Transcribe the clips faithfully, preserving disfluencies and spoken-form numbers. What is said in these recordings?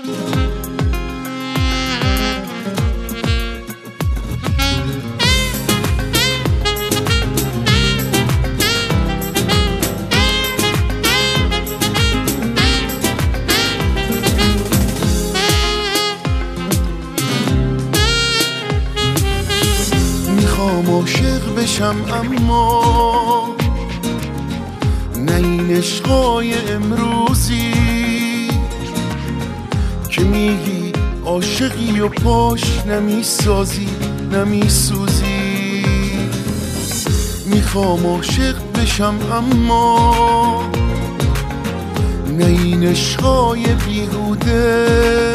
عاشق بشم اما نه این عشقای امروزی که میگی عاشقی و پاش نمیسازی نمیسوزی. میخوام عاشق بشم اما نه این عشقای بیهوده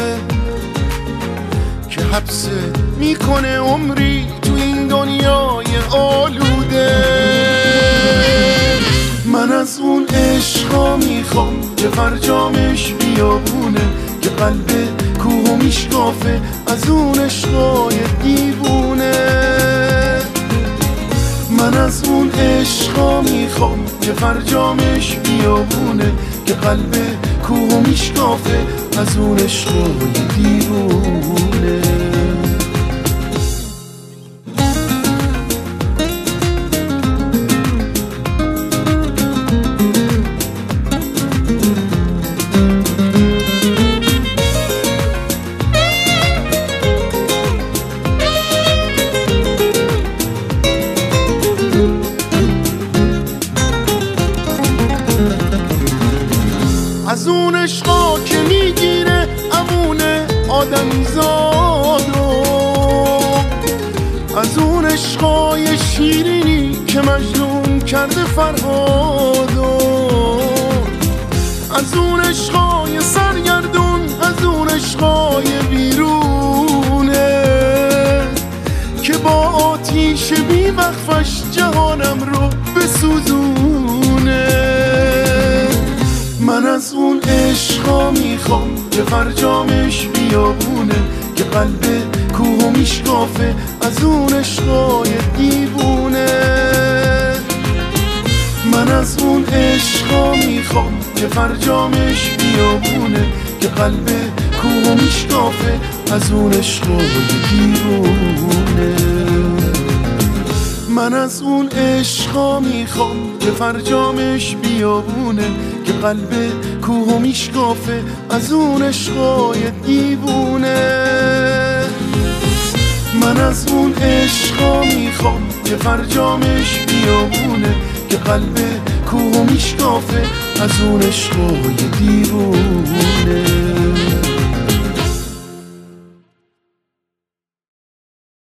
که حبس میکنه عمری تو این دنیای آلوده. من از اون عشقا میخوام که فرجامش بیابونه، که قلب کوه و میشکافه از اون عشقای دیوونه. من از اون عشقا میخوام که فرجامش بیابونه، که قلب کوه و میشکافه از اون عشقای دیوونه. از اون عشقا که میگیره امونه آدم زادو، از اون عشقای شیرینی که مجنون کرده فرهادو، از اون عشقای سرگردون، از اون عشقای بیرونه که با آتیش بی وقفش جهانم رو بسوزونه. من از اون عشقا میخوام که فرجامش بیابونه، که قلب کوه و میشکافه از اون عشقای دیوونه. من از اون عشقا میخوام که فرجامش بیابونه، که قلب کوه و میشکافه از اون عشقای دیوونه. من از اون عشقا میخوام که فرجامش بیابونه، که قلب کوه و میشکافه از اون عشقای دیوونه. من از اون عشقا میخوام که فرجامش بیابونه، که قلب کوه و میشکافه از اون عشقای دیوونه.